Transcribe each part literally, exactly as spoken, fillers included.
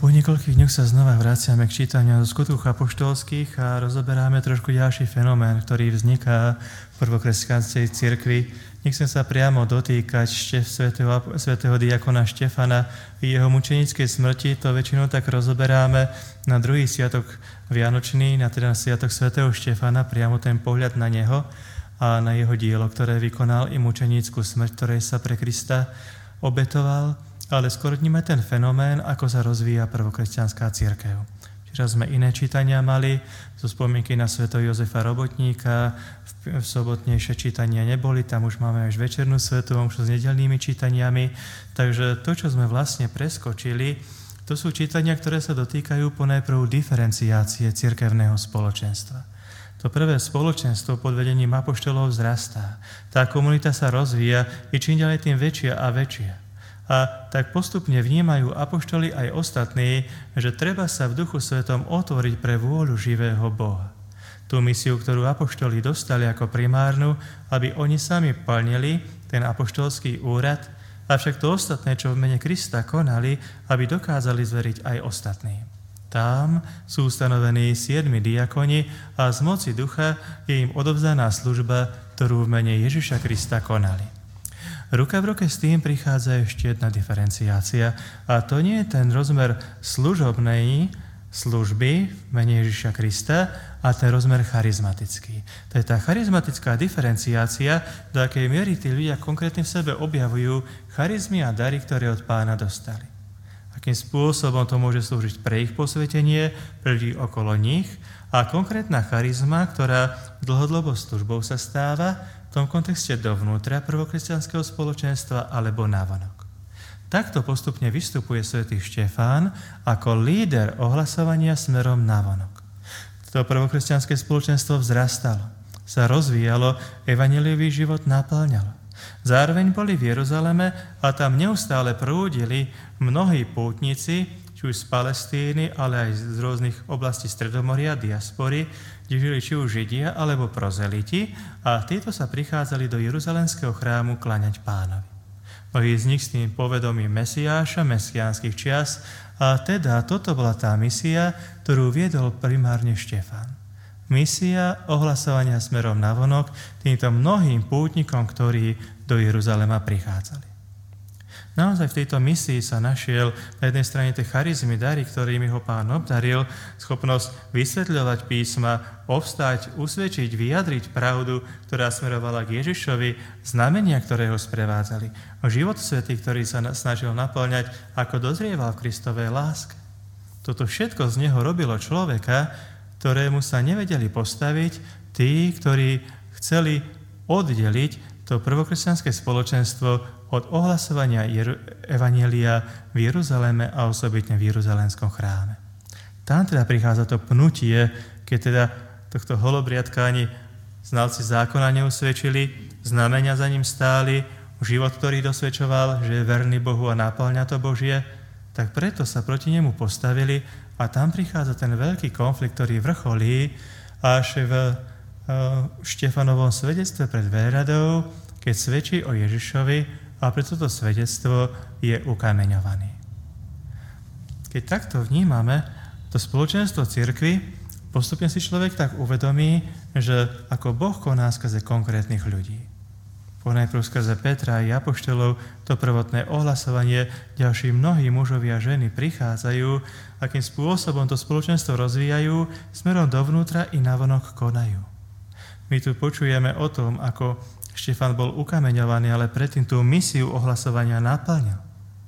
Po niekoľkých dňoch sa znova vraciame k čítaniu zo Skutkov apoštolských a rozoberáme trošku ďalší fenomén, ktorý vzniká v prvokresťanskej cirkvi. Nechcem sa priamo dotýkať štef svätého, svätého diakona Štefana i jeho mučenickej smrti, to väčšinou tak rozoberáme na druhý sviatok vianočný, na teda sviatok svätého Štefana, priamo ten pohľad na neho a na jeho dielo, ktoré vykonal i mučenickú smrť, ktorej sa pre Krista obetoval. Ale skôr vníme ten fenomén, ako sa rozvíja prvokresťanská cirkev. Včera sme iné čítania mali, zo spomienky na svätého Jozefa Robotníka, v, v sobotnejšie čítania neboli, tam už máme až večernú svätú omšu s nedeľnými čítaniami, takže to, čo sme vlastne preskočili, to sú čítania, ktoré sa dotýkajú ponajprv diferenciácie cirkevného spoločenstva. To prvé spoločenstvo pod vedením apoštolov vzrastá. Tá komunita sa rozvíja i čím ďalej tým väčšia a väčšia. A tak postupne vnímajú apoštoli aj ostatní, že treba sa v Duchu Svetom otvoriť pre vôľu živého Boha. Tú misiu, ktorú apoštoli dostali ako primárnu, aby oni sami plnili ten apoštolský úrad, avšak to ostatné, čo v mene Krista konali, aby dokázali zveriť aj ostatným. Tam sú ustanovení siedmi diakoni a z moci ducha je im odovzdaná služba, ktorú v mene Ježiša Krista konali. Ruka v ruke s tým prichádza ešte jedna diferenciácia a to nie je ten rozmer služobnej služby v mene Ježiša Krista a ten rozmer charizmatický. To je tá charizmatická diferenciácia, do akej miery tí ľudia konkrétne v sebe objavujú charizmy a dary, ktoré od Pána dostali. Akým spôsobom to môže slúžiť pre ich posvetenie, pre ľudí okolo nich a konkrétna charizma, ktorá dlhodobou službou sa stáva, v tom kontexte dovnútra prvokresťanského spoločenstva alebo navonok. Takto postupne vystupuje svätý Štefán ako líder ohlasovania smerom navonok. To prvokresťanské spoločenstvo vzrastalo, sa rozvíjalo, evanjeliový život naplňalo. Zároveň boli v Jeruzaleme a tam neustále prúdili mnohí pútnici, či už z Palestíny, ale aj z rôznych oblastí Stredomoria, diaspory, kde žili či už Židia, alebo prozeliti, a títo sa prichádzali do Jeruzalemského chrámu kláňať Pánovi. Mnohí z nich s tým povedomím Mesiáša, mesiánskych čias, a teda toto bola tá misia, ktorú viedol primárne Štefán. Misia ohlasovania smerom navonok týmto mnohým pútnikom, ktorí do Jeruzalema prichádzali. Naozaj v tejto misii sa našiel na jednej strane tie charizmy, dary, ktorými ho Pán obdaril, schopnosť vysvetľovať písma, obstáť, usvedčiť, vyjadriť pravdu, ktorá smerovala k Ježišovi, znamenia, ktoré ho sprevádzali. Život svätý, ktorý sa snažil naplňať, ako dozrieval v Kristovej láske. Toto všetko z neho robilo človeka, ktorému sa nevedeli postaviť tí, ktorí chceli oddeliť to prvokresťanské spoločenstvo od ohlasovania evanjelia v Jeruzaleme a osobitne v Jeruzalemskom chráme. Tam teda prichádza to pnutie, keď teda tohto holobriatka ani znalci zákona neusvedčili, znamenia za ním stáli, život, ktorý dosvedčoval, že je verný Bohu a náplňa to Božie, tak preto sa proti nemu postavili a tam prichádza ten veľký konflikt, ktorý vrcholí až v Štefanovom svedectve pred Véradou, keď svedčí o Ježišovi, a pre toto svedectvo je ukameňovaný. Keď takto vnímame to spoločenstvo cirkvi, postupne si človek tak uvedomí, že ako Boh koná skrze konkrétnych ľudí. Ponajprv skrze Petra a apoštolov to prvotné ohlasovanie, ďalší mnohí mužovia a ženy prichádzajú, akým spôsobom to spoločenstvo rozvíjajú, smerom dovnútra i navonok konajú. My tu počujeme o tom, ako Štefan bol ukameňovaný, ale predtým tú misiu ohlasovania naplňal.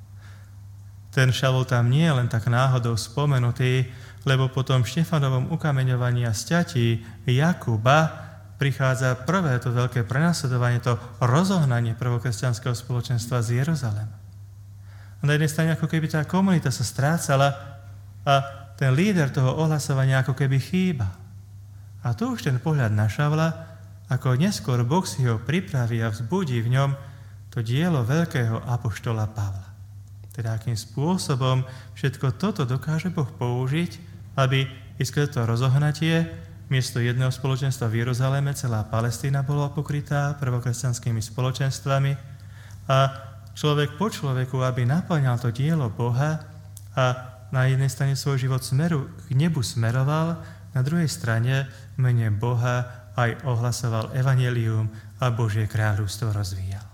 Ten Šavol tam nie je len tak náhodou spomenutý, lebo po tom Štefanovom ukameňovaní a sťatí Jakuba prichádza prvé to veľké prenasledovanie, to rozohnanie prvokresťanského spoločenstva z Jeruzalema. A na jednej strane ako keby tá komunita sa strácala a ten líder toho ohlasovania ako keby chýba. A tu už ten pohľad na Šavla, ako neskôr Boh si ho pripraví a vzbudí v ňom to dielo veľkého apoštola Pavla. Teda akým spôsobom všetko toto dokáže Boh použiť, aby i skrze to rozohnatie miesto jedného spoločenstva v Jeruzaleme celá Palestína bola pokrytá prvokresťanskými spoločenstvami a človek po človeku, aby naplňal to dielo Boha a na jednej strane svoj život smeru k nebu smeroval, na druhej strane v mene Boha aj ohlasoval evanjelium a Božie kráľovstvo rozvíjal.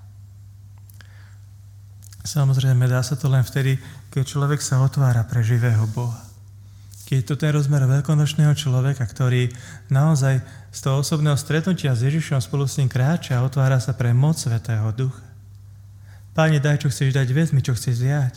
Samozrejme, dá sa to len vtedy, keď človek sa otvára pre živého Boha. Keď je to ten rozmer veľkonočného človeka, ktorý naozaj z toho osobného stretnutia s Ježišom spolu s ním kráča a otvára sa pre moc Svätého Ducha. Páne, daj, čo chceš dať, vezmi, čo chceš vziať.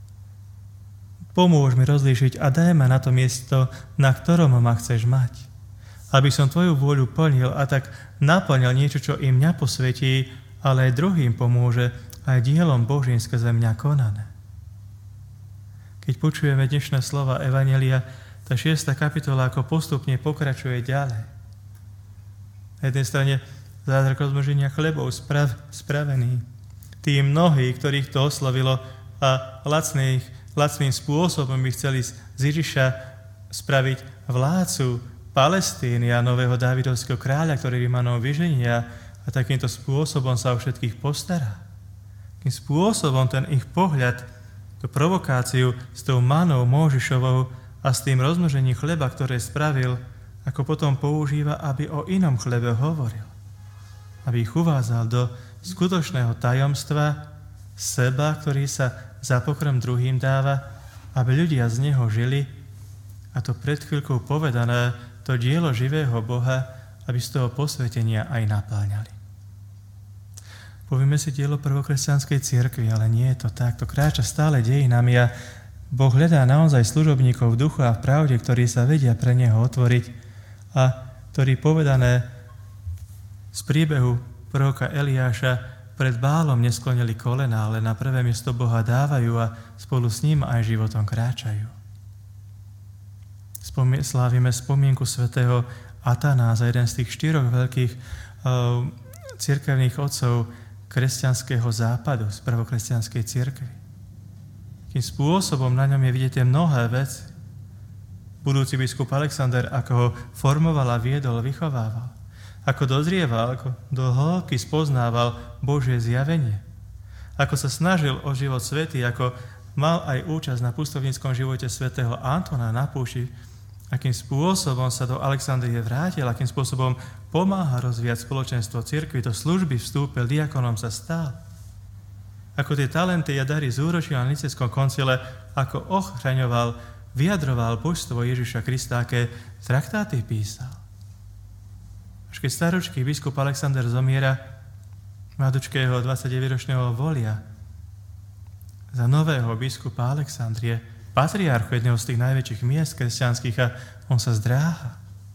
Pomôž mi rozlíšiť a daj ma na to miesto, na ktorom ma chceš mať. Aby som tvoju vôľu plnil a tak naplnil niečo, čo im mňa posvetí, ale aj druhým pomôže, aj dielom Božím skrze mňa konané. Keď počujeme dnešné slova Evanjelia, tá šiesta kapitola ako postupne pokračuje ďalej. Na jednej strane zázrak rozmnoženia chlebov sprav, spravený. Tí mnohí, ktorých to oslovilo a lacných, lacným spôsobom by chceli z Ježiša spraviť vládcu Palestíny a nového Dávidovského kráľa, ktorý vymanou vyženia a takýmto spôsobom sa o všetkých postará. Takým spôsobom ten ich pohľad, tú provokáciu s tou manou Móžišovou a s tým rozmnožením chleba, ktoré spravil, ako potom používa, aby o inom chlebe hovoril. Aby ich uvádzal do skutočného tajomstva seba, ktorý sa za pokrm druhým dáva, aby ľudia z neho žili, a to pred chvíľkou povedané, to dielo živého Boha, aby z toho posvetenia aj napáňali. Povieme si dielo prvokresťanskej cirkvi, ale nie je to tak. To kráča stále dejinami a Boh hľadá naozaj služobníkov v duchu a v pravde, ktorí sa vedia pre Neho otvoriť a ktorí povedané z príbehu proroka Eliáša pred Bálom nesklonili kolená, ale na prvé miesto Boha dávajú a spolu s ním aj životom kráčajú. Spomie, slávime spomienku svätého Atanáza, jeden z tých štyroch veľkých uh, cirkevných otcov kresťanského západu, z prvokresťanskej cirkvi. Kým spôsobom na ňom je vidieť mnohé veci. Budúci biskup Alexander, ako ho formoval a viedol, vychovával. Ako dozrieval, ako do hĺbky spoznával Božie zjavenie. Ako sa snažil o život svätý, ako mal aj účasť na pustovníckom živote svätého Antona na púši, akým spôsobom sa do Alexandrie vrátil, akým spôsobom pomáha rozvíjať spoločenstvo cirkvi, do služby vstúpil, diakonom sa stal. Ako tie talenty a dary zúročil na Nicejskom koncile, ako ochraňoval, vyjadroval božstvo Ježiša Krista, aké traktáty písal. Až keď staročký biskup Alexander zomiera, mladučkého dvadsaťdeväťročného volia za nového biskupa Alexandrie, patriarchu jedného z tých najväčších miest kresťanských, a on sa zdráha.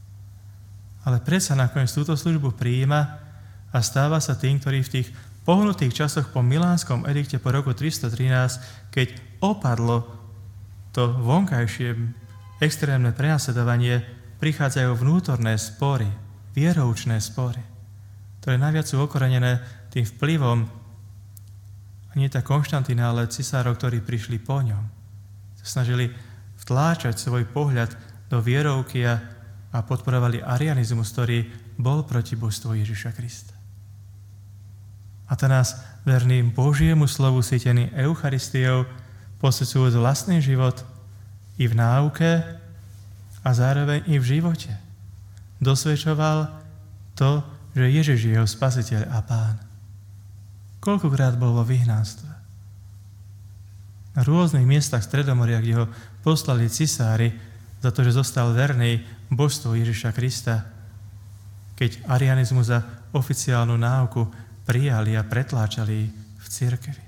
Ale predsa nakoniec túto službu prijíma a stáva sa tým, ktorý v tých pohnutých časoch po Milánskom edikte po roku tristotrinásť, keď opadlo to vonkajšie extrémne prenasledovanie, prichádzajú vnútorné spory, vieroučné spory, ktoré najviac sú okorenené tým vplyvom nie tá Konštantína, ale cisárov, ktorí prišli po ňom. Snažili vtláčať svoj pohľad do vierovky a, a podporovali arianizmus, ktorý bol proti božstvu Ježiša Krista. A to nás verným Božiemu slovu sítený Eucharistiou, posvedzujúc vlastný život i v náuke a zároveň i v živote, dosvedčoval to, že Ježiš je jeho spasiteľ a pán. Koľkokrát bol vo vyhnanstve. Na rôznych miestach Stredomoria, kde ho poslali cisári za to, že zostal verný božstvu Ježiša Krista, keď arianizmus za oficiálnu náuku prijali a pretláčali v cirkvi.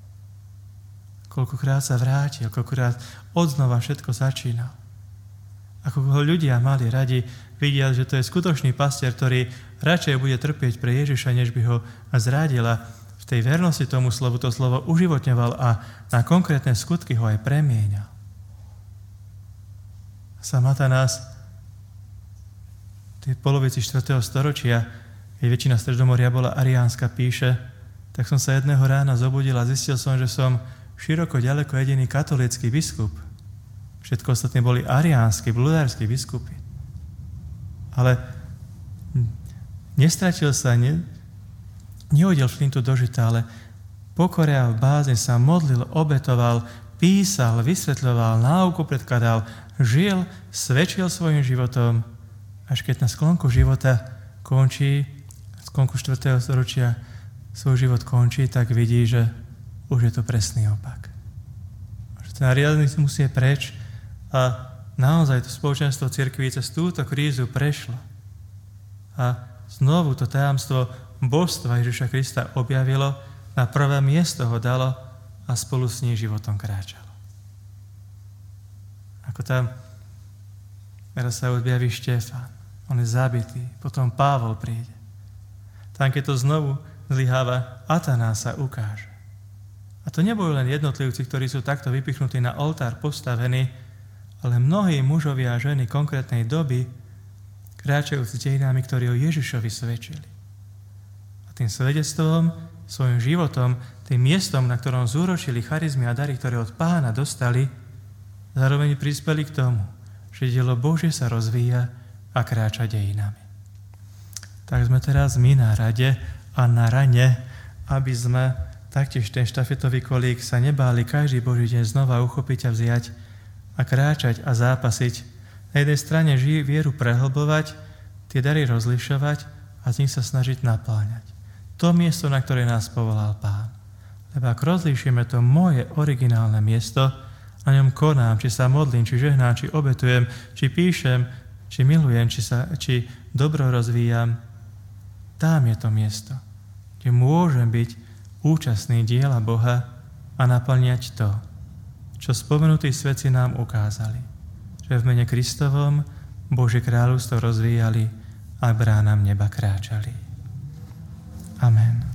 Koľkokrát sa vrátil, koľkokrát odznova všetko začínal. Ako ho ľudia mali radi, vidia, že to je skutočný pastier, ktorý radšej bude trpieť pre Ježiša, než by ho zradila. V tej vernosti tomu slovu to slovo uživotňoval a na konkrétne skutky ho aj premieňal. Sám Atanás v tej polovici štvrtého storočia, keď väčšina Stredomoria bola ariánska, píše: tak som sa jedného rána zobudil a zistil som, že som široko ďaleko jediný katolícky biskup. Všetko ostatní boli ariánsky, bludársky biskupy. Ale nestratil sa, ne, nehodil flintu do žita, ale pokore a v bázni sa modlil, obetoval, písal, vysvetľoval, náuku predkladal, žil, svedčil svojim životom, až keď na sklonku života končí, na sklonku štvrtého storočia svoj život končí, tak vidí, že už je to presný opak. Že ten realizmus musí preč a naozaj to spoločenstvo cirkví cez túto krízu prešlo. A znovu to tajomstvo božstva Ježiša Krista objavilo, na prvé miesto ho dalo a spolu s ním životom kráčalo. Ako tam teraz sa objaví Štefán, on je zabitý, potom Pavol príde. Tam, keď to znovu zlyháva, Atanás sa ukáže. A to neboli len jednotlivci, ktorí sú takto vypichnutí na oltár postavení, ale mnohí mužovia a ženy konkrétnej doby kráčajúci dejinami, ktorí o Ježišovi svedčili. A tým svedectvom, svojim životom, tým miestom, na ktorom zúročili charizmy a dary, ktoré od Pána dostali, zároveň prispeli k tomu, že dielo Božie sa rozvíja a kráča dejinami. Tak sme teraz my na rade a na rane, aby sme taktiež ten štafetový kolík sa nebáli každý Boží deň znova uchopiť a vziať a kráčať a zápasiť. Na jednej strane žijú vieru prehlbovať, tie dary rozlišovať a z nich sa snažiť napáňať. To miesto, na ktoré nás povolal Pán. Lebo ak rozlíšime to moje originálne miesto, na ňom konám, či sa modlím, či žehnám, či obetujem, či píšem, či milujem, či, sa, či dobro rozvíjam, tam je to miesto, kde môžem byť účastný diela Boha a naplňať to, čo spomenutí svätci nám ukázali, že v mene Kristovom Božie kráľovstvo rozvíjali a bránam neba kráčali. Amen.